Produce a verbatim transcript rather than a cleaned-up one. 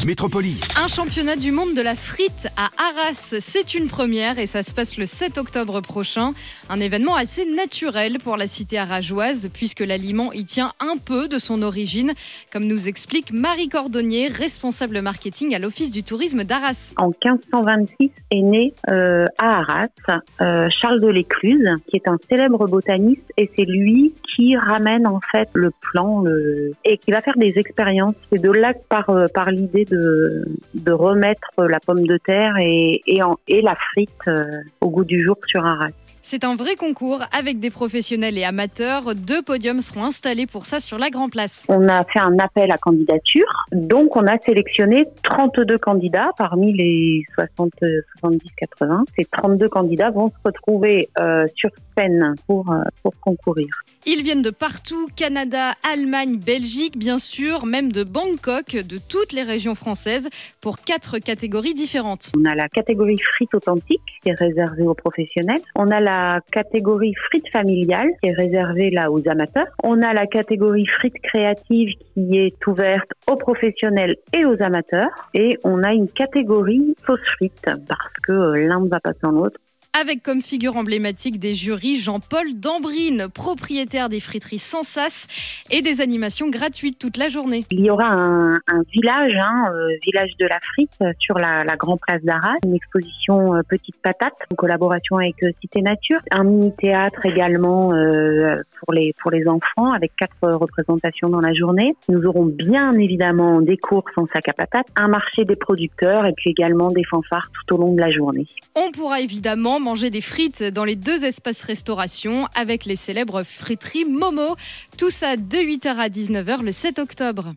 Métropolis. Un championnat du monde de la frite à Arras, c'est une première et ça se passe le sept octobre prochain. Un événement assez naturel pour la cité arageoise puisque l'aliment y tient un peu de son origine, comme nous explique Marie Cordonnier, responsable marketing à l'Office du tourisme d'Arras. En quinze cent vingt-six est né euh, à Arras euh, Charles de l'Écluse, qui est un célèbre botaniste, et c'est lui qui ramène en fait le plan le... et qui va faire des expériences. C'est de là que par, euh, par l'idée de, de remettre la pomme de terre et, et, en, et la frite euh, au goût du jour sur Arras. C'est un vrai concours avec des professionnels et amateurs. Deux podiums seront installés pour ça sur la Grand Place. On a fait un appel à candidature. Donc, on a sélectionné trente-deux candidats parmi les soixante, soixante-dix, quatre-vingts. Ces trente-deux candidats vont se retrouver euh, sur scène pour, euh, pour concourir. Ils viennent de partout, Canada, Allemagne, Belgique, bien sûr, même de Bangkok, de toutes les régions françaises, pour quatre catégories différentes. On a la catégorie frites authentiques, qui est réservée aux professionnels. On a la catégorie frites familiales, qui est réservée là aux amateurs. On a la catégorie frites créatives, qui est ouverte aux professionnels et aux amateurs. Et on a une catégorie sauce frites, parce que l'un ne va pas sans l'autre. Avec comme figure emblématique des jurys Jean-Paul Dambrine, propriétaire des friteries Sans Sas et des animations gratuites toute la journée. Il y aura un, un village, hein, euh, village de la frite sur la, la Grand Place d'Arras, une exposition euh, Petites Patates en collaboration avec euh, Cité Nature, un mini-théâtre également euh, pour les pour les enfants avec quatre représentations dans la journée. Nous aurons bien évidemment des courses en sac à patates, un marché des producteurs et puis également des fanfares tout au long de la journée. On pourra évidemment manger des frites dans les deux espaces restauration avec les célèbres friteries Momo. Tout ça de huit heures à dix-neuf heures le sept octobre.